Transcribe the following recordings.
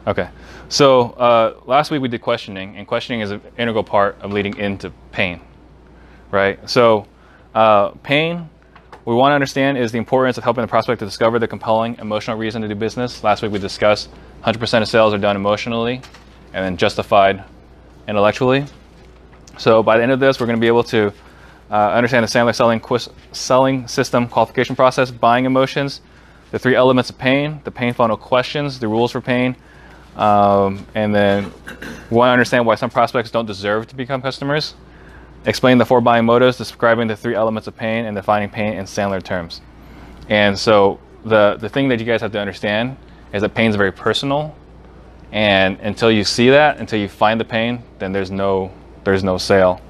Okay. So last week we did questioning, and questioning is an integral part of leading into pain, right? So pain, we want to understand is the importance of helping the prospect to discover the compelling emotional reason to do business. Last week we discussed 100% of sales are done emotionally and then justified intellectually. So by the end of this, we're going to be able to understand the Sandler selling system qualification process, buying emotions, the 3 elements of pain, the pain funnel questions, the rules for pain, and then we want to understand why some prospects don't deserve to become customers, explain the 4 buying motives, describing the 3 elements of pain, and defining pain in Sandler terms. And so the thing that you guys have to understand is that pain is very personal, and until you see that, until you find the pain, then there's no sale.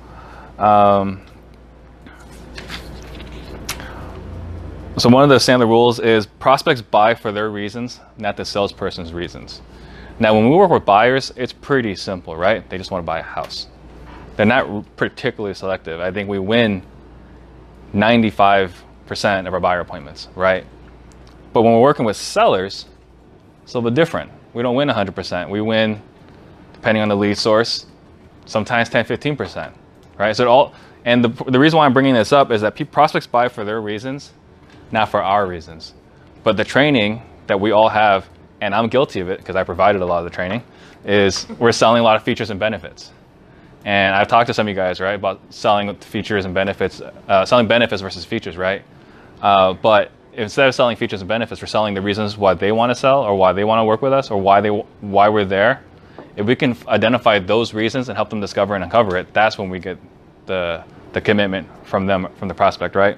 So one of the Sandler rules is prospects buy for their reasons, not the salesperson's reasons. Now, when we work with buyers, it's pretty simple, right? They just want to buy a house. They're not particularly selective. I think we win 95% of our buyer appointments, right? But when we're working with sellers, it's a little bit different. We don't win 100%. We win, depending on the lead source, sometimes 10, 15%, right? So the reason why I'm bringing this up is that prospects buy for their reasons, not for our reasons. But the training that we all have, and I'm guilty of it because I provided a lot of the training, is we're selling a lot of features and benefits. And I've talked to some of you guys, right, about selling features and benefits, selling benefits versus features, right? But instead of selling features and benefits, we're selling the reasons why they want to sell or why they want to work with us or why we're there. If we can identify those reasons and help them discover and uncover it, that's when we get the commitment from them, from the prospect, right?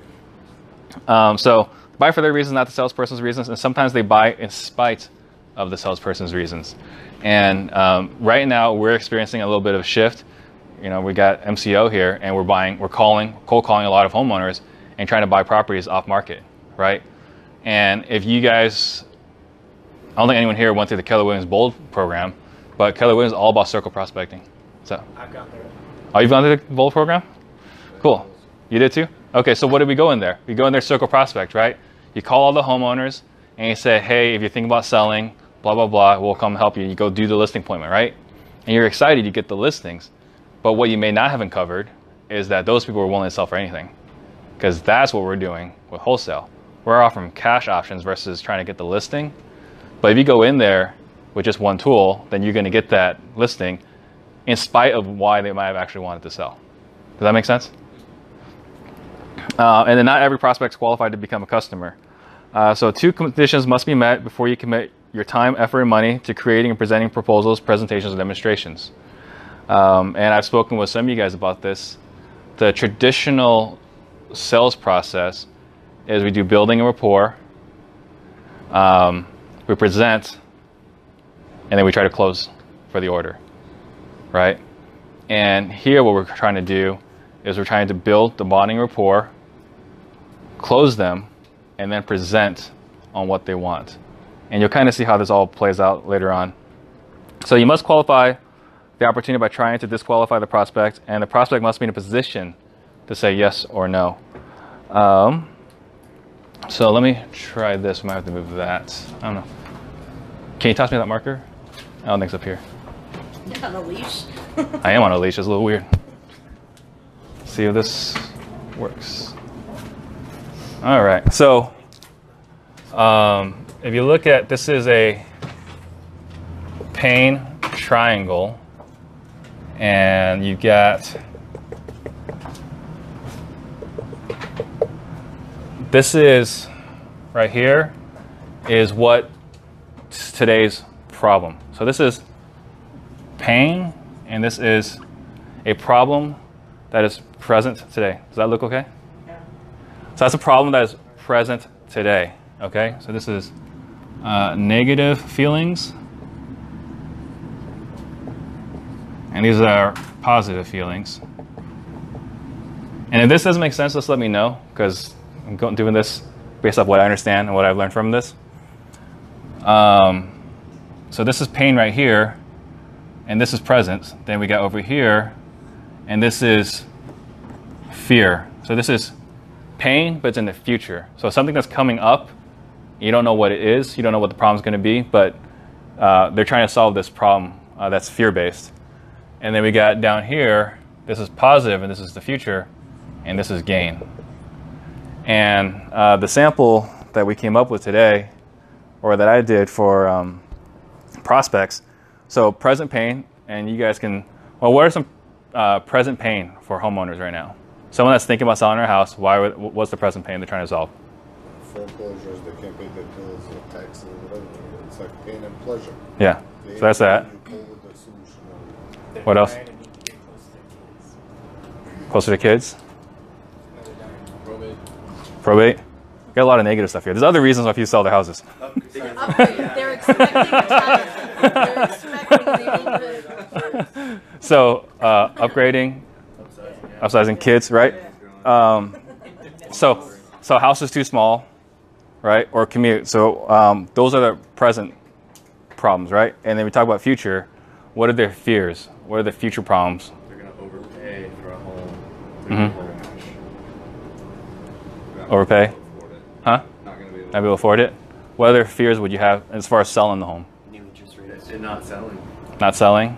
So buy for their reasons, not the salesperson's reasons, and sometimes they buy in spite of the salesperson's reasons. And right now we're experiencing a little bit of a shift. You know, we got MCO here, and we're cold calling a lot of homeowners and trying to buy properties off market, right? And if you guys, I don't think anyone here went through the Keller Williams Bold program, but Keller Williams is all about circle prospecting. So I've gone through it. Oh, you've gone through the Bold program? Cool. You did too? Okay, so what did we go in there? We go in there circle prospect, right? You call all the homeowners and you say, hey, if you're thinking about selling, blah, blah, blah, we'll come help you. You go do the listing appointment, right? And you're excited you get the listings. But what you may not have uncovered is that those people are willing to sell for anything, because that's what we're doing with wholesale. We're offering cash options versus trying to get the listing. But if you go in there with just one tool, then you're going to get that listing in spite of why they might have actually wanted to sell. Does that make sense? And then not every prospect is qualified to become a customer. So 2 conditions must be met before you commit your time, effort, and money to creating and presenting proposals, presentations, and demonstrations. And I've spoken with some of you guys about this. The traditional sales process is we do building a rapport, we present, and then we try to close for the order, right? And here what we're trying to do is we're trying to build the bonding rapport, close them, and then present on what they want. And you'll kind of see how this all plays out later on. So you must qualify the opportunity by trying to disqualify the prospect, and the prospect must be in a position to say yes or no. So let me try this. We might have to move that. I don't know. Can you toss me that marker? I don't think it's up here. You're on a leash. I am on a leash. It's a little weird. See if this works. All right. So if you look at, this is a pain triangle, and you got this is right here is what today's problem. So this is pain, and this is a problem that is present today. Does that look okay? Yeah. So that's a problem that is present today. Okay. So this is negative feelings, and these are positive feelings. And if this doesn't make sense, just let me know, because I'm doing this based off what I understand and what I've learned from this. So this is pain right here, and this is present. Then we got over here, and this is fear. So this is pain, but it's in the future. So something that's coming up, you don't know what it is, you don't know what the problem's going to be, but they're trying to solve this problem that's fear-based. And then we got down here, this is positive and this is the future, and this is gain. And the sample that we came up with today, or that I did for prospects, so present pain, and you guys can, well, what are some present pain for homeowners right now? Someone that's thinking about selling their house, what's the present pain they're trying to solve? Foreclosures, they can't pay their bills or taxes or whatever. It's like pain and pleasure. Yeah, so that's that. What else? Closer to kids? Probate. Got a lot of negative stuff here. There's other reasons why people sell their houses. They're expecting time. They're expecting the So upgrading, upsizing kids, right? So house is too small, right? Or commute. So those are the present problems, right? And then we talk about future. What are their fears? What are the future problems? They're going to overpay for a home. Overpay? Huh? Not going to be able Not be able to afford it? What other fears would you have as far as selling the home? New interest rates. And not selling. Not selling?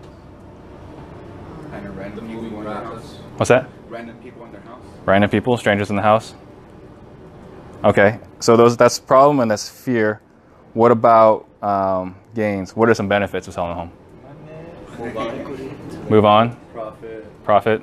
Kind of random people in their house. What's that? Random people in their house. Random people, strangers in the house? Okay, so that's problem and that's fear. What about gains? What are some benefits of selling a home? Move on. Move on? Profit?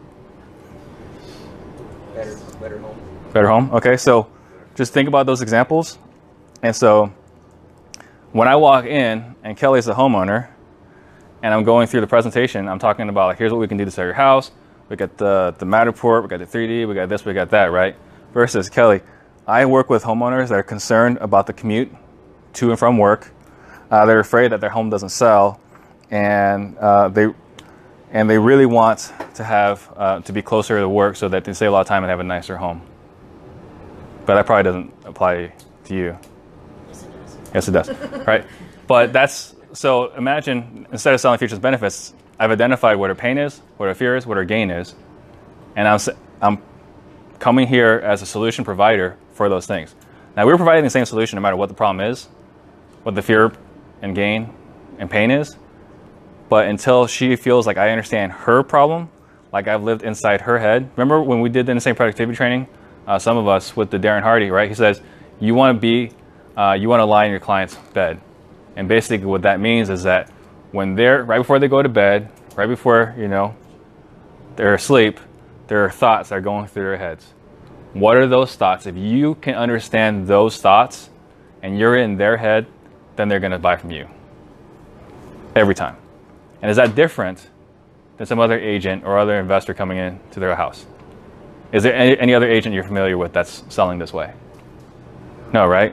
Better home. Better home? Okay, so just think about those examples. And so when I walk in and Kelly's the homeowner and I'm going through the presentation, I'm talking about like, here's what we can do to sell your house. We got the Matterport, we got the 3D, we got this, we got that, right? Versus Kelly, I work with homeowners that are concerned about the commute to and from work. They're afraid that their home doesn't sell, and they really want to have to be closer to work so that they save a lot of time and have a nicer home. But that probably doesn't apply to you. Yes, it does, right? But so imagine instead of selling futures benefits, I've identified what her pain is, what her fear is, what her gain is, and I'm coming here as a solution provider for those things. Now, we're providing the same solution no matter what the problem is, what the fear and gain and pain is, but until she feels like I understand her problem, like I've lived inside her head. Remember when we did the insane productivity training, some of us with the Darren Hardy, right? He says, you want to lie in your client's bed. And basically what that means is that when right before they go to bed, right before, they're asleep, there are thoughts that are going through their heads. What are those thoughts? If you can understand those thoughts and you're in their head, then they're going to buy from you. Every time. And is that different than some other agent or other investor coming in to their house? Is there any other agent you're familiar with that's selling this way? No, right?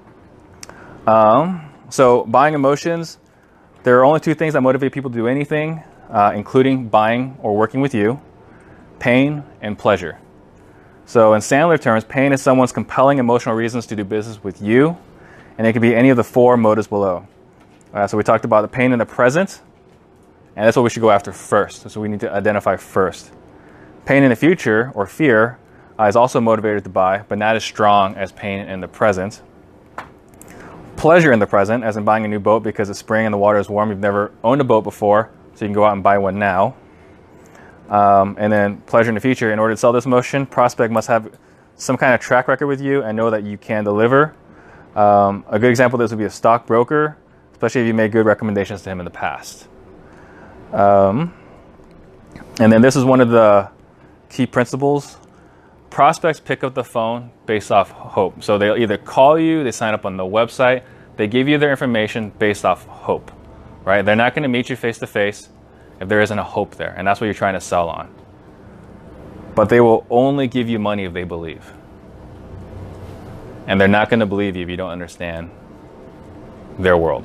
So buying emotions, there are only two things that motivate people to do anything, including buying or working with you: pain and pleasure. So in Sandler terms, pain is someone's compelling emotional reasons to do business with you, and it can be any of the four motives below. So we talked about the pain in the present, and that's what we should go after first. So we need to identify first. Pain in the future, or fear, is also motivated to buy, but not as strong as pain in the present. Pleasure in the present, as in buying a new boat because it's spring and the water is warm. You've never owned a boat before, so you can go out and buy one now. And then pleasure in the future. In order to sell this motion, prospect must have some kind of track record with you and know that you can deliver. A good example of this would be a stockbroker, especially if you made good recommendations to him in the past. And then this is one of the key principles. Prospects pick up the phone based off hope. So they'll either call you, they sign up on the website, they give you their information based off hope, right? They're not going to meet you face to face if there isn't a hope there, and that's what you're trying to sell on. But they will only give you money if they believe. And they're not going to believe you if you don't understand their world.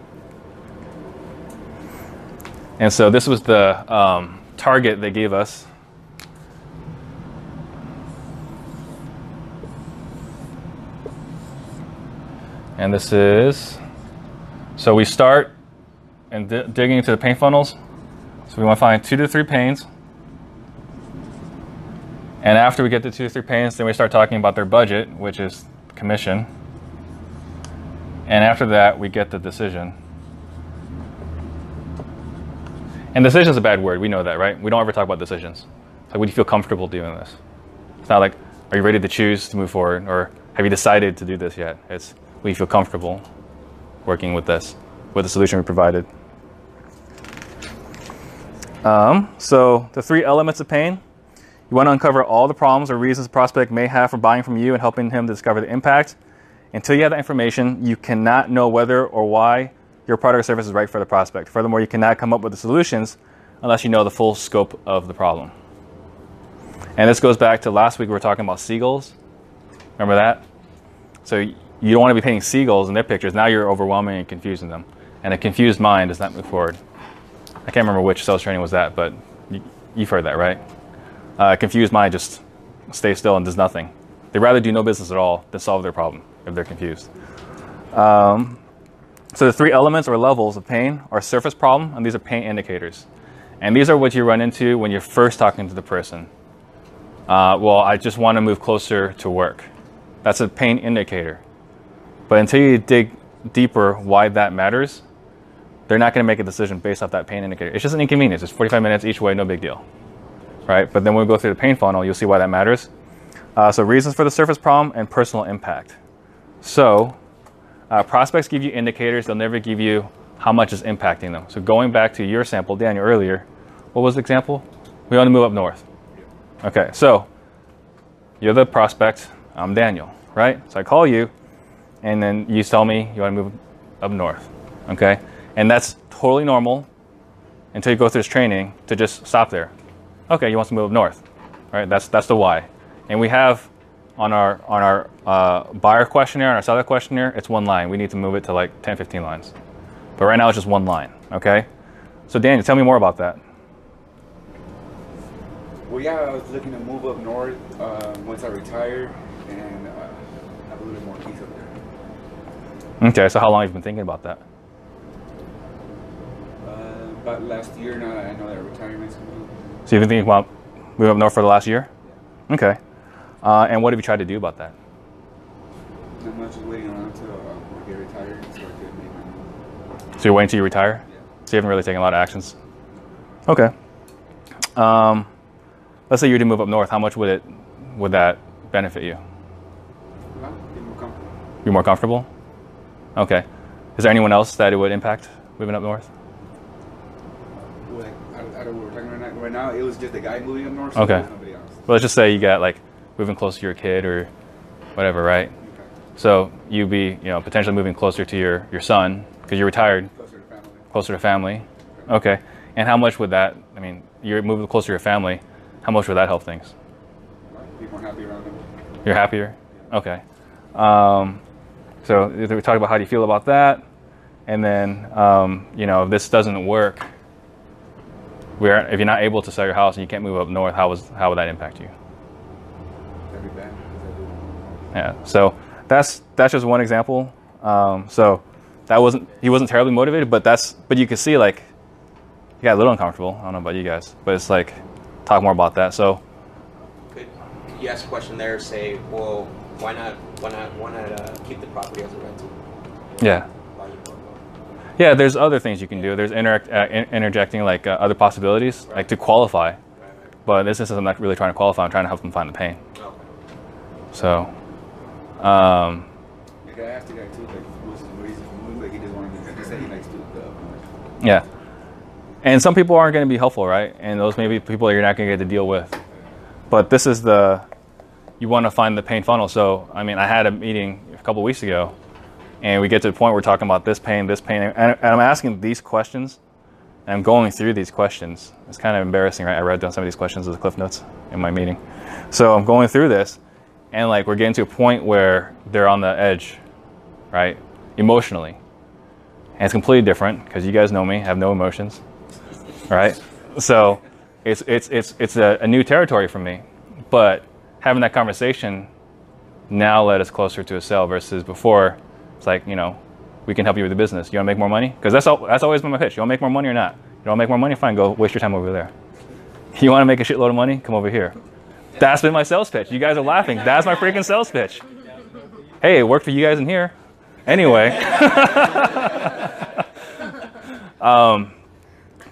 And so this was the target they gave us. And this is, so we start and digging into the pain funnels. So we want to find 2 to 3 pains. And after we get to 2 to 3 pains, then we start talking about their budget, which is commission. And after that, we get the decision. And decision is a bad word. We know that, right? We don't ever talk about decisions. It's like, would you feel comfortable doing this? It's not like, are you ready to choose to move forward? Or have you decided to do this yet? It's, will you feel comfortable working with this, with the solution we provided? So the 3 elements of pain. You want to uncover all the problems or reasons the prospect may have for buying from you and helping him to discover the impact. Until you have that information, you cannot know whether or why your product or service is right for the prospect. Furthermore, you cannot come up with the solutions unless you know the full scope of the problem. And this goes back to last week we were talking about seagulls. Remember that? So you don't want to be painting seagulls in their pictures. Now you're overwhelming and confusing them. And a confused mind does not move forward. I can't remember which sales training was that, but you've heard that, right? A confused mind just stays still and does nothing. They'd rather do no business at all than solve their problem if they're confused. So the 3 elements or levels of pain are surface problem, and these are pain indicators. And these are what you run into when you're first talking to the person. Well, I just want to move closer to work. That's a pain indicator. But until you dig deeper why that matters, they're not going to make a decision based off that pain indicator. It's just an inconvenience. It's 45 minutes each way, no big deal. Right? But then when we go through the pain funnel, you'll see why that matters. So reasons for the surface problem and personal impact. So prospects give you indicators. They'll never give you how much is impacting them. So going back to your sample, Daniel, earlier, what was the example? We want to move up north. Okay, so you're the prospect. I'm Daniel, right? So I call you, and then you tell me you want to move up north. Okay? And that's totally normal until you go through this training to just stop there. Okay, you want to move up north. Right? That's the why. And we have on our buyer questionnaire, on our seller questionnaire, it's 1 line. We need to move it to like 10, 15 lines. But right now it's just 1 line, okay? So Daniel, tell me more about that. Well, yeah, I was looking to move up north once I retire and have a little bit more peace up there. Okay, so how long have you been thinking about that? About last year now that I know that retirement's coming. So you've been thinking about moving up north for the last year? Yeah. Okay. And what have you tried to do about that? Not much, just waiting around until I get retired so I could make my move. So you're waiting till you retire? Yeah. So you haven't really taken a lot of actions? Okay. Let's say you were to move up north. How much would that benefit you? Well, get more comfortable. Be more comfortable? Okay. Is there anyone else that it would impact moving up north? Well, I don't know what we're talking about right now. It was just a guy moving up north, so Okay. there was nobody else. Well, let's just say you got like moving closer to your kid or whatever, right? Okay. So you'd be, potentially moving closer to your son because you're retired, Closer to family. closer to family. Okay. And how much would that, you're moving closer to your family, how much would that help things? Be more happy around them. You're happier? Okay. So we talked about how do you feel about that. And then, if this doesn't work, if you're not able to sell your house and you can't move up north, how would that impact you? That'd be bad. Yeah. So that's just one example. So he wasn't terribly motivated, but you could see like he got a little uncomfortable. I don't know about you guys, but it's like talk more about that. So Could you ask a question there? Say, well, why not keep the property as a rental? yeah. Yeah, there's other things you can do. There's interjecting like other possibilities, like to qualify. But in this instance, I'm not really trying to qualify. I'm trying to help them find the pain. Okay. So, Like I asked the guy too, like what's his reason for moving? Like he just wanted to. He said he likes to the up north. yeah. And some people aren't going to be helpful, right? And those may be people that you're not going to get to deal with. But this is you want to find the pain funnel. So, I had a meeting a couple weeks ago, and we get to the point where we're talking about this pain, and I'm asking these questions, and I'm going through these questions. It's kind of embarrassing, right? I wrote down some of these questions as the cliff notes in my meeting. So I'm going through this, and like we're getting to a point where they're on the edge, right? Emotionally. And it's completely different because you guys know me, I have no emotions, right? So it's a new territory for me. But having that conversation now led us closer to a sale versus before. It's like, we can help you with the business. You want to make more money? Because that's always been my pitch. You want to make more money or not? You don't want to make more money? Fine, go waste your time over there. You want to make a shitload of money? Come over here. That's been my sales pitch. You guys are laughing. That's my freaking sales pitch. Hey, it worked for you guys in here. Anyway.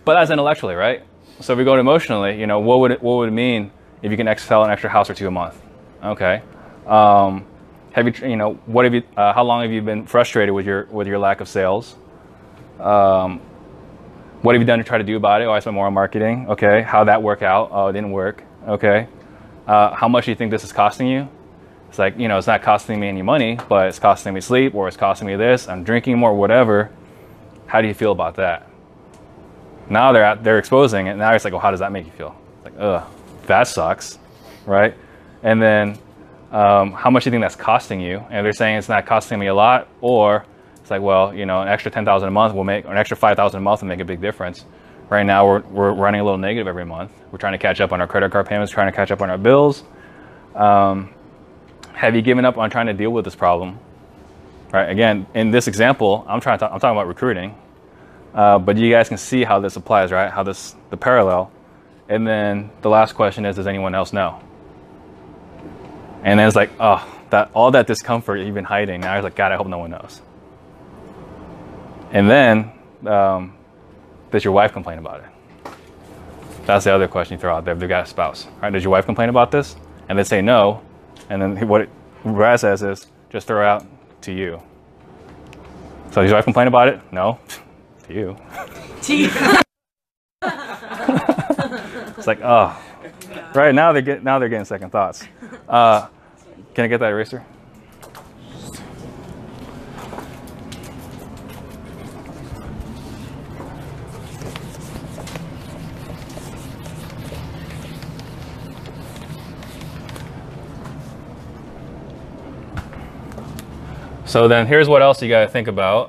But that's intellectually, right? So if we go to emotionally, you know, what would it mean if you can sell an extra house or two a month? Okay. Have you, you know, what have you? How long have you been frustrated with your lack of sales? What have you done to try to do about it? Oh, I spent more on marketing. Okay. How'd that work out? Oh, it didn't work. Okay. How much do you think this is costing you? It's like, you know, it's not costing me any money, but it's costing me sleep, or it's costing me this. I'm drinking more, whatever. How do you feel about that? Now they're exposing it. Now it's like, well, how does that make you feel? It's like, ugh, that sucks, right? And then how much do you think that's costing you? And they're saying it's not costing me a lot, or it's like, well, you know, an extra $10,000 a month will make, or an extra $5,000 a month will make a big difference. Right now we're running a little negative every month. We're trying to catch up on our credit card payments, trying to catch up on our bills. Have you given up on trying to deal with this problem? Right. Again, in this example, I'm talking about recruiting, but you guys can see how this applies, right? How the parallel. And then the last question is, does anyone else know? And then it's like, oh, all that discomfort you've been hiding. Now it's like, God, I hope no one knows. And then, does your wife complain about it? That's the other question you throw out there. If they've got a spouse, right? Does your wife complain about this? And they say no. And then what Brad says is, just throw it out to you. So does your wife complain about it? No. To you. It's like, oh. Right, now they're getting second thoughts. Can I get that eraser? So then here's what else you got to think about.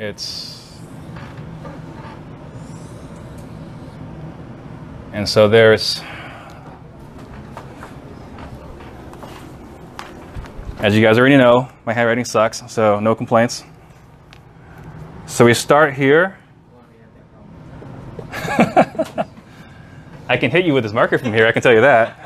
And so there's, as you guys already know, my handwriting sucks, so no complaints. So we start here. I can hit you with this marker from here, I can tell you that.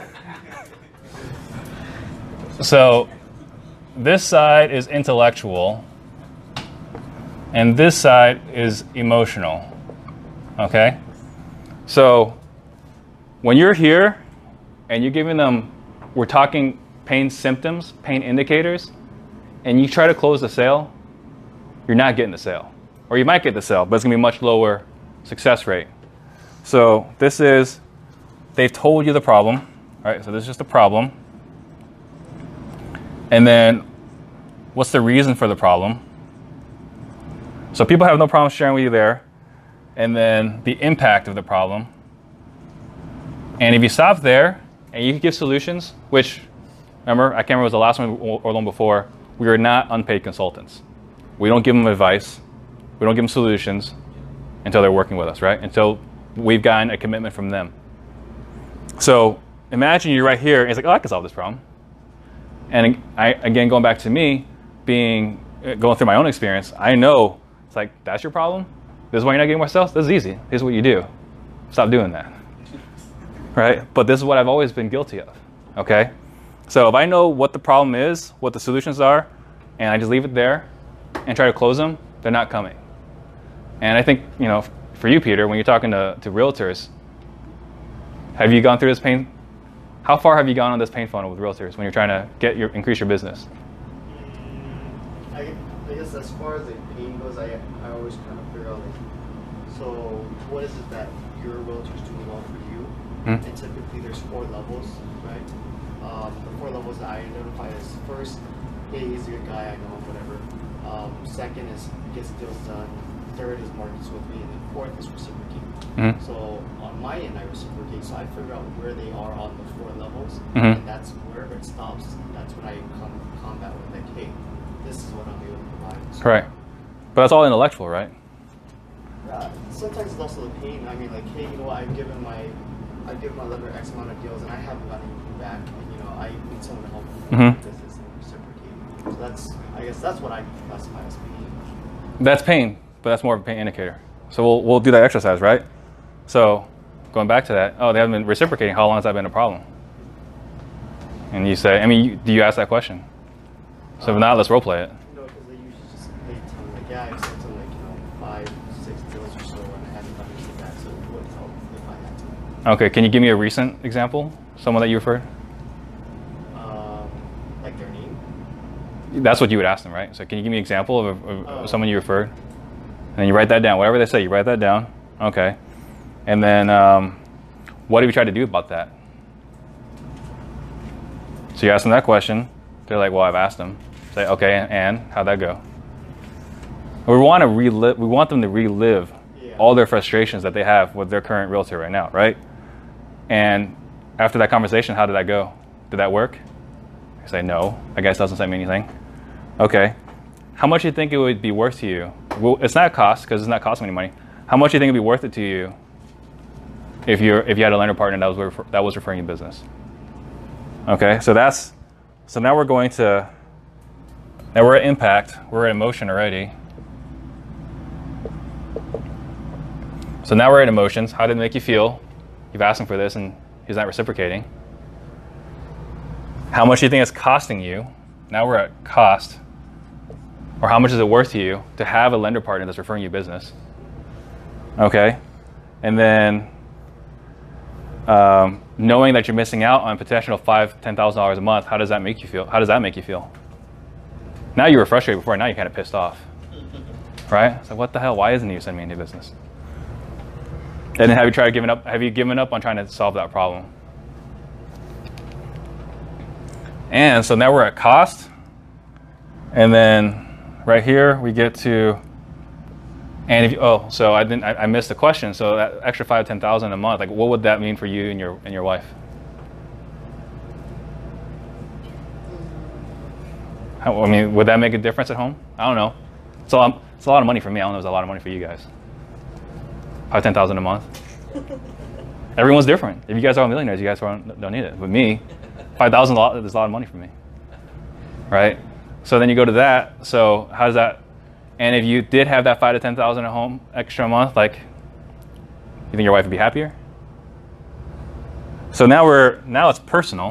So this side is intellectual, and this side is emotional, okay? So when you're here and you're giving them, we're talking pain symptoms, pain indicators, and you try to close the sale, you're not getting the sale. Or you might get the sale, but it's gonna be a much lower success rate. So this is, they've told you the problem, right? So this is just a problem. And then what's the reason for the problem? So people have no problem sharing with you there. And then the impact of the problem. And if you stop there and you give solutions, which, remember, I can't remember, it was the last one or the one before, we are not unpaid consultants. We don't give them advice. We don't give them solutions until they're working with us, right? Until we've gotten a commitment from them. So imagine you're right here and it's like, oh, I can solve this problem. And again, going back to me, going through my own experience, I know it's like, that's your problem? This is why you're not getting more sales? This is easy. Here's what you do. Stop doing that. Right? But this is what I've always been guilty of. Okay? So if I know what the problem is, what the solutions are, and I just leave it there and try to close them, they're not coming. And I think, you know, for you, Peter, when you're talking to realtors, have you gone through this pain? How far have you gone on this pain funnel with realtors when you're trying to increase your business? I guess as far as the pain goes, I always kind of figure out, like, so what is it that your realtor's doing well for you? Mm-hmm. And typically there's 4 levels, right? The 4 levels that I identify as: first, hey, he's a good guy, I know him, whatever. Second is gets deals done. Third is markets with me, and then fourth is reciprocate. Mm-hmm. So on my end, I reciprocate. So I figure out where they are on the 4 levels, mm-hmm. and that's wherever it stops. That's when I combat with, like, hey, this is what I'm able to provide. So, right. But that's all intellectual, right? Sometimes it's also the pain. I mean, like, hey, you know what? I've given my lender X amount of deals, and I haven't gotten anything back. And, you know, I need someone to help me mm-hmm. with this and reciprocate. So I guess that's what I classify as pain. That's pain, but that's more of a pain indicator. So we'll do that exercise, right? So going back to that, oh, they haven't been reciprocating. How long has that been a problem? And you say, I mean, do you ask that question? So if not, let's role play it. No, because they usually just tell me, like, yeah, I sent them, like, you know, 5, 6 deals or so, and I haven't gotten anything back. So what Okay, can you give me a recent example? Someone that you referred? Like their name. That's what you would ask them, right? So can you give me an example of someone you referred? And then you write that down. Whatever they say, you write that down. Okay. And then what have you tried to do about that? So you ask them that question. They're like, well, I've asked them. Say, okay, and how'd that go? We want to relive. We want them to relive all their frustrations that they have with their current realtor right now, right? And after that conversation, how did that go? Did that work? I say, no. I guess doesn't say me anything. Okay. How much do you think it would be worth to you? Well, it's not a cost because it's not costing any money. How much do you think it'd be worth it to you if you had a lender partner that was referring you business? Okay, so now we're going to, now we're at impact, we're at emotion already. So now we're at emotions. How did it make you feel? You've asked him for this and he's not reciprocating. How much do you think it's costing you? Now we're at cost. Or how much is it worth to you to have a lender partner that's referring you business? Okay, and then knowing that you're missing out on potential $5,000, $10,000 a month, how does that make you feel? How does that make you feel? Now you were frustrated before, now you're kind of pissed off, right? So what the hell? Why isn't he sending me into business? And then have you tried giving up? Have you given up on trying to solve that problem? And so now we're at cost, and then right here we get to. And if you, so I missed the question. So that extra $5,000, $10,000 a month, like what would that mean for you and your wife? I mean, would that make a difference at home? I don't know. It's a lot of money for me. I don't know if it's a lot of money for you guys. $5,000, $10,000 a month. Everyone's different. If you guys are all millionaires, you guys don't need it. But me, $5,000 is a lot of money for me, right? So then you go to that. So how does that? And if you did have that $5,000 to $10,000 at home extra a month, like, you think your wife would be happier? So now it's personal.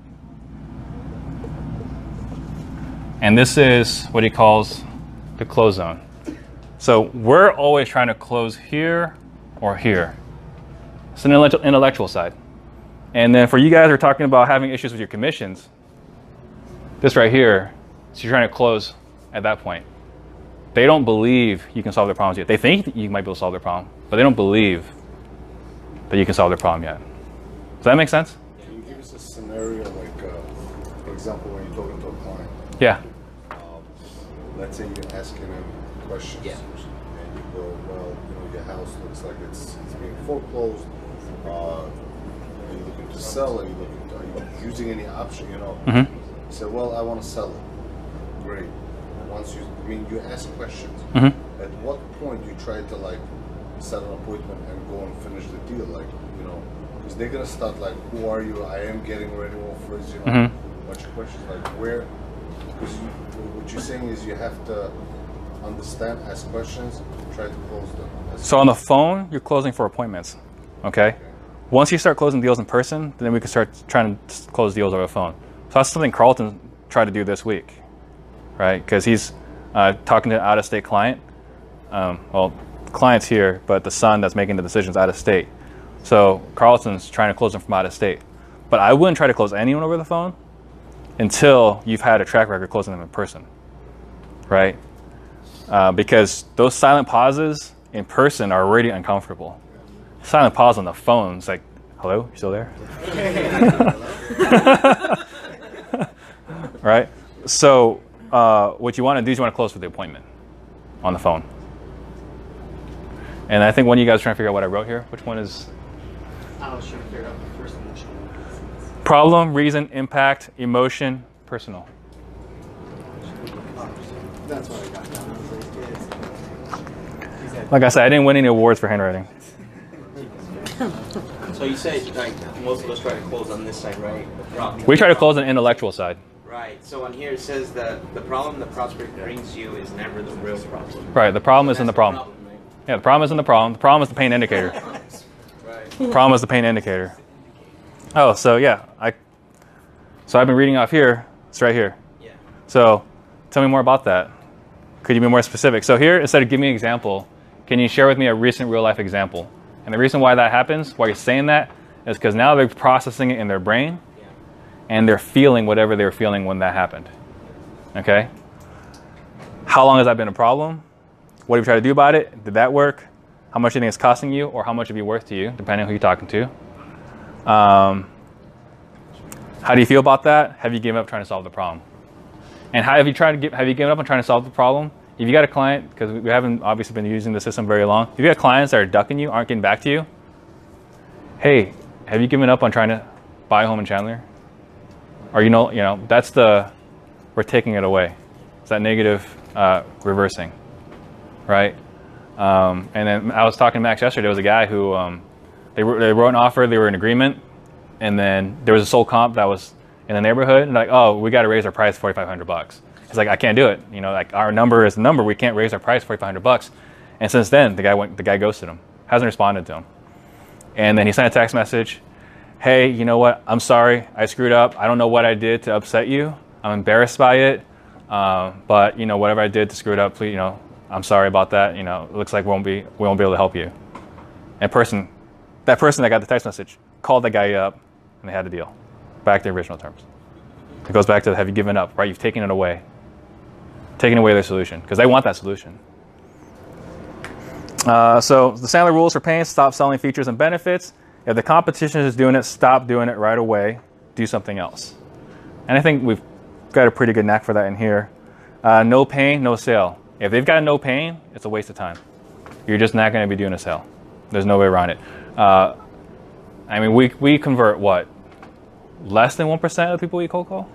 And this is what he calls the close zone. So we're always trying to close here or here. It's an intellectual side. And then for you guys who are talking about having issues with your commissions, this right here, so you're trying to close at that point. They don't believe you can solve their problems yet. They think you might be able to solve their problem, but they don't believe that you can solve their problem yet. Does that make sense? Can you give us a scenario, like, for example, when you're talking to a client? Yeah. Let's say you're asking him questions, and you go, well, your house looks like it's being foreclosed. Are you looking to sell? Are you using any option? Mm-hmm. You say, well, I want to sell it. Great. Once you ask questions. Mm-hmm. At what point do you try to set an appointment and go and finish the deal? Because they're gonna start like, who are you? I am getting ready to offer. A bunch of questions like where. Because what you're saying is you have to understand, ask questions, try to close them. So on the phone, you're closing for appointments. Okay. Once you start closing deals in person, then we can start trying to close deals over the phone. So that's something Carlton tried to do this week. Right, because he's talking to an out-of-state client. Well, the client's here, but the son that's making the decisions out of state. So Carlton's trying to close them from out of state. But I wouldn't try to close anyone over the phone until you've had a track record closing them in person, right? Because those silent pauses in person are already uncomfortable. Silent pause on the phone is like, hello, you still there? Right? So what you want to do is you want to close for the appointment on the phone. And I think one of you guys are trying to figure out what I wrote here. Which one is? I was trying to figure out the first emotional one. Problem, reason, impact, emotion, personal. That's what I got down. I was like, Like I said, I didn't win any awards for handwriting. So you said like most of us try to close on this side, right? The problem. We try to close on the intellectual side. Right. So on here it says that the problem the prospect brings you is never the real problem. Right. The problem is in the problem. Right? Yeah. The problem is in the problem. The problem is the pain indicator. Right. The problem is the pain indicator. Oh, so yeah, So I've been reading off here. It's right here. Yeah. So tell me more about that. Could you be more specific? So here, instead of give me an example, can you share with me a recent real life example And the reason why that happens, why you're saying that, is because now they're processing it in their brain, and they're feeling whatever they were feeling when that happened. Okay? How long has that been a problem? What have you tried to do about it? Did that work? How much do you think it's costing you, or how much it'd be worth to you, depending on who you're talking to? How do you feel about that? Have you given up trying to solve the problem? And have you given up on trying to solve the problem? If you got a client, because we haven't obviously been using the system very long, if you got clients that are ducking you, aren't getting back to you, hey, have you given up on trying to buy a home in Chandler? Or we're taking it away. It's that negative reversing, right? And then I was talking to Max yesterday. There was a guy who they wrote an offer, they were in agreement, and then there was a sold comp that was in the neighborhood, and like, oh, we got to raise our price $4,500. He's like, I can't do it. Like our number is the number. We can't raise our price $4,500. And since then, the guy ghosted him, hasn't responded to him. And then he sent a text message, hey, you know what? I'm sorry, I screwed up. I don't know what I did to upset you. I'm embarrassed by it. But whatever I did to screw it up, please, I'm sorry about that. It looks like we won't be able to help you. And that person that got the text message called that guy up, and they had the deal back to the original terms. It goes back to have you given up, right? You've taken it away. Taking away their solution, because they want that solution. So the Sandler rules for pain: stop selling features and benefits. If the competition is doing it, stop doing it right away. Do something else. And I think we've got a pretty good knack for that in here. No pain, no sale. If they've got no pain, it's a waste of time. You're just not going to be doing a sale. There's no way around it. We convert what? Less than 1% of the people we cold call?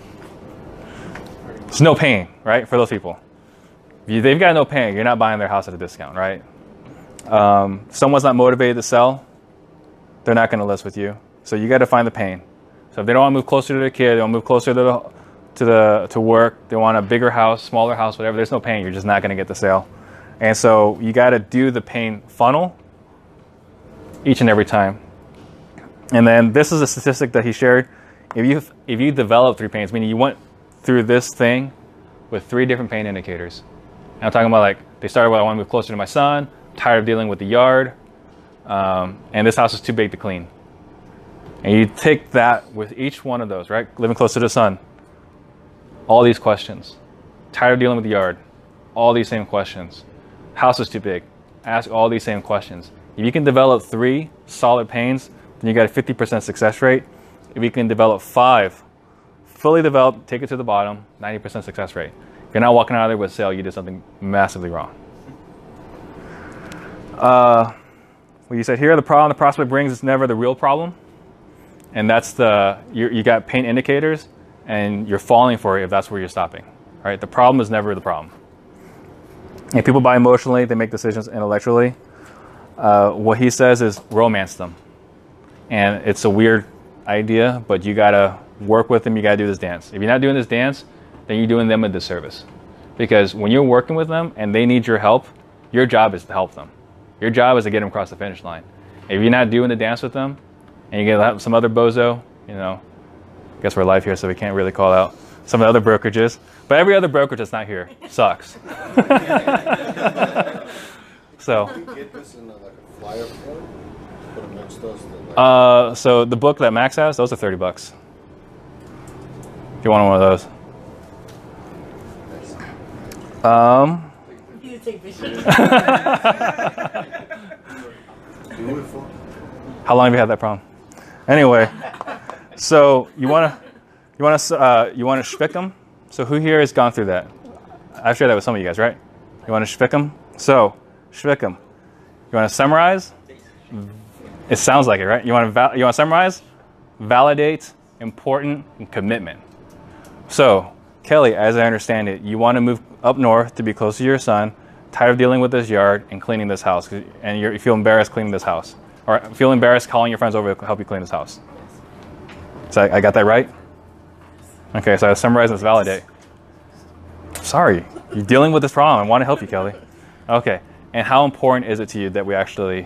It's no pain, right, for those people. If they've got no pain, you're not buying their house at a discount, right? If someone's not motivated to sell, they're not going to list with you. So you got to find the pain. So if they don't want to move closer to their kid, they want to move closer to work, they want a bigger house, smaller house, whatever, there's no pain. You're just not going to get the sale. And so you got to do the pain funnel each and every time. And then this is a statistic that he shared. If you develop 3 pains, meaning you went through this thing with 3 different pain indicators. And I'm talking about, like, they started with, I want to move closer to my son, tired of dealing with the yard, and this house is too big to clean. And you take that with each one of those, right? Living closer to the sun. All these questions. Tired of dealing with the yard. All these same questions. House is too big. Ask all these same questions. If you can develop 3 solid pains, then you got a 50% success rate. If you can develop 5, fully developed, take it to the bottom, 90% success rate. If you're not walking out of there with a sale, you did something massively wrong. What you said here, the problem the prospect brings is never the real problem. And that's you got pain indicators, and you're falling for it if that's where you're stopping, right? The problem is never the problem. If people buy emotionally, they make decisions intellectually. What he says is romance them. And it's a weird idea, but you gotta work with them, you gotta do this dance. If you're not doing this dance, then you're doing them a disservice. Because when you're working with them and they need your help, your job is to help them. Your job is to get them across the finish line. If you're not doing the dance with them, and you get some other bozo, I guess we're live here, so we can't really call out some of the other brokerages. But every other brokerage that's not here sucks. So. Can you get this in a flyer form? Put it next to us. So the book that Max has, those are $30. If you want one of those. You take pictures. Do it for. How long have you had that problem? Anyway, so you want to shpick them. So who here has gone through that? I've shared that with some of you guys, right? You want to shpick them? So shpick them. You want to summarize? It sounds like it, right? You want to summarize, validate, important, and commitment. So Kelly, as I understand it, you want to move up north to be close to your son, tired of dealing with this yard and cleaning this house, and you feel embarrassed cleaning this house. Or feel embarrassed calling your friends over to help you clean this house. So I got that right? Okay, so I summarize and validate. Sorry, you're dealing with this problem. I want to help you, Kelly. Okay, and how important is it to you that we actually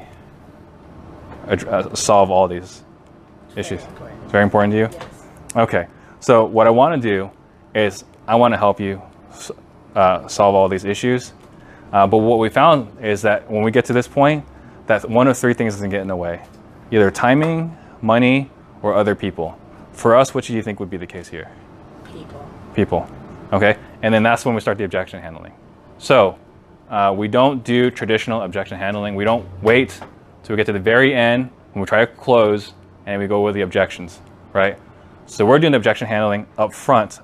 solve all these issues? It's very important to you? Okay, so what I want to do is I want to help you solve all these issues. But what we found is that when we get to this point, that one of three things is going to get in the way. Either timing, money, or other people. For us, which do you think would be the case here? People. Okay? And then that's when we start the objection handling. So we don't do traditional objection handling. We don't wait till we get to the very end when we try to close and we go with the objections, right? So we're doing the objection handling up front.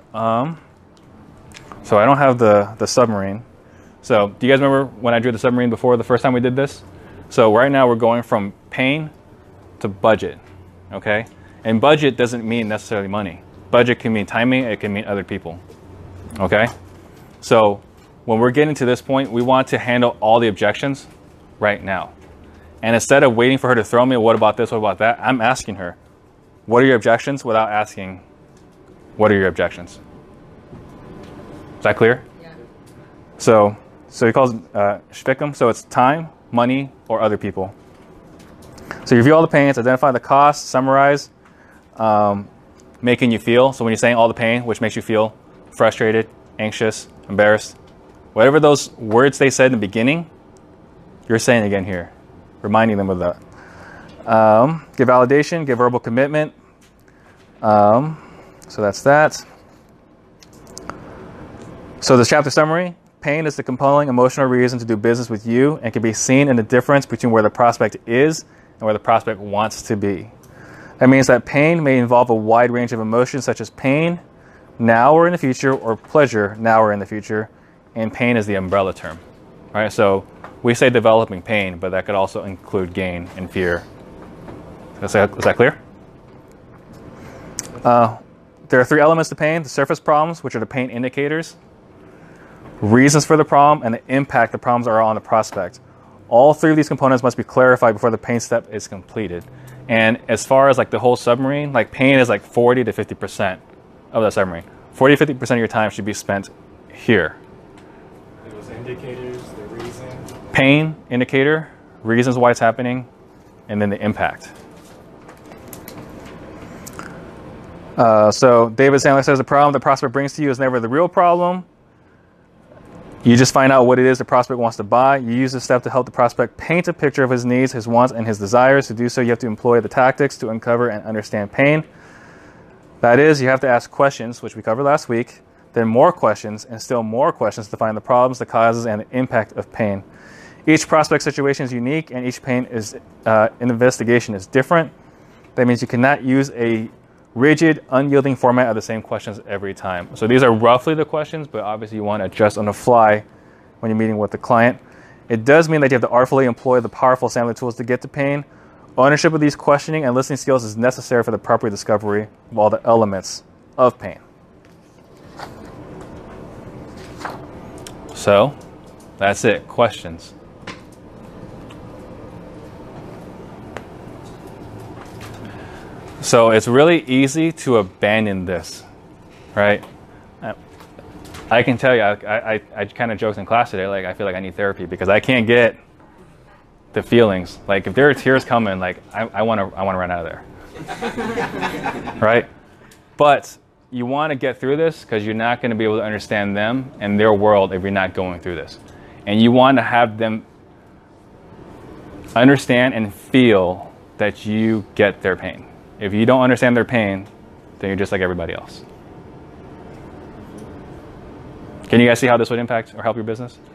So I don't have the submarine. So do you guys remember when I drew the submarine before the first time we did this? So right now we're going from pain to budget, okay? And budget doesn't mean necessarily money. Budget can mean timing, it can mean other people, okay? So when we're getting to this point, we want to handle all the objections right now. And instead of waiting for her to throw me, what about this, what about that, I'm asking her, what are your objections, without asking, what are your objections? Is that clear? Yeah. So he calls Shvikum, so it's time, money, or other people. So you review all the pains, identify the costs, summarize, making you feel. So when you're saying all the pain, which makes you feel frustrated, anxious, embarrassed, whatever those words they said in the beginning, you're saying again here, reminding them of that. Give validation, give verbal commitment. So that's that. So the chapter summary, pain is the compelling emotional reason to do business with you and can be seen in the difference between where the prospect is and where the prospect wants to be. That means that pain may involve a wide range of emotions such as pain now or in the future, or pleasure now or in the future, and pain is the umbrella term. Right? So we say developing pain, but that could also include gain and fear. Is that clear? There are three elements to pain: the surface problems, which are the pain indicators, reasons for the problem, and the impact the problems are on the prospect. All three of these components must be clarified before the pain step is completed. And as far as like the whole submarine, like pain is like 40 to 50% of that submarine. 40 to 50% of your time should be spent here. Those indicators, the reason. Pain indicator, reasons why it's happening, and then the impact. So David Sandler says the problem the prospect brings to you is never the real problem. You just find out what it is the prospect wants to buy. You use this step to help the prospect paint a picture of his needs, his wants, and his desires. To do so, you have to employ the tactics to uncover and understand pain. That is, you have to ask questions, which we covered last week, then more questions, and still more questions to find the problems, the causes, and the impact of pain. Each prospect situation is unique, and each pain is investigation is different. That means you cannot use a rigid, unyielding format of the same questions every time. So these are roughly the questions, but obviously you want to adjust on the fly when you're meeting with the client. It does mean that you have to artfully employ the powerful sampling tools to get to pain. Ownership of these questioning and listening skills is necessary for the proper discovery of all the elements of pain. So that's it, questions. So it's really easy to abandon this, right? I can tell you, I kind of joked in class today, like I feel like I need therapy because I can't get the feelings. Like if there are tears coming, like I want to run out of there, right? But you want to get through this because you're not going to be able to understand them and their world if you're not going through this. And you want to have them understand and feel that you get their pain. If you don't understand their pain, then you're just like everybody else. Can you guys see how this would impact or help your business?